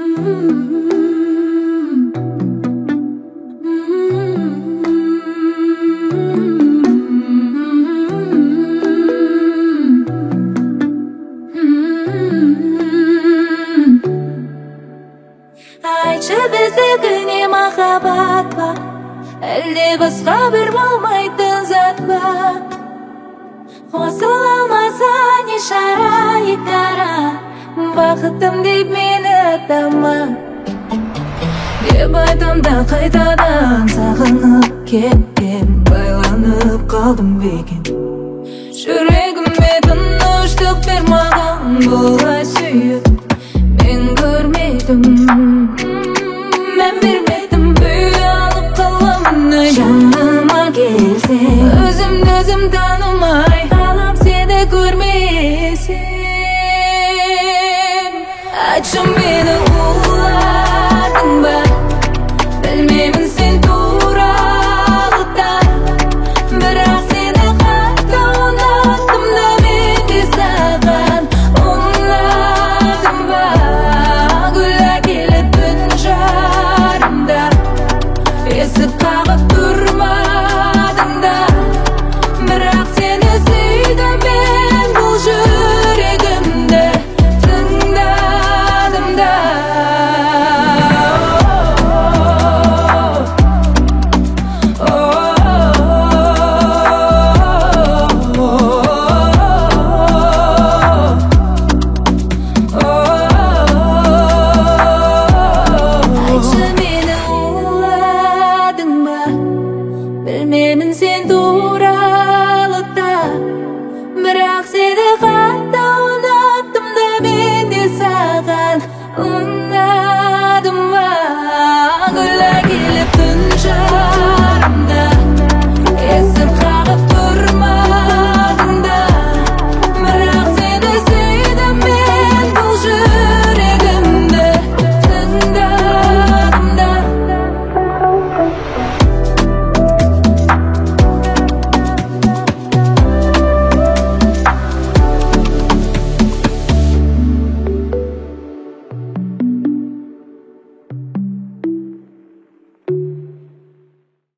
Aytчы, биздики не махаббат ба, әлде басқа бир болмайтын зат ба? Қосыламаса не шарайттара, бақытым деп мені атама. Деп айтам да қайтадан сағынып кеттім, байланып қалдым бекен. Жүрегіме тыныштық бер маған, бұлай сүйіп мен көрмедім. Мен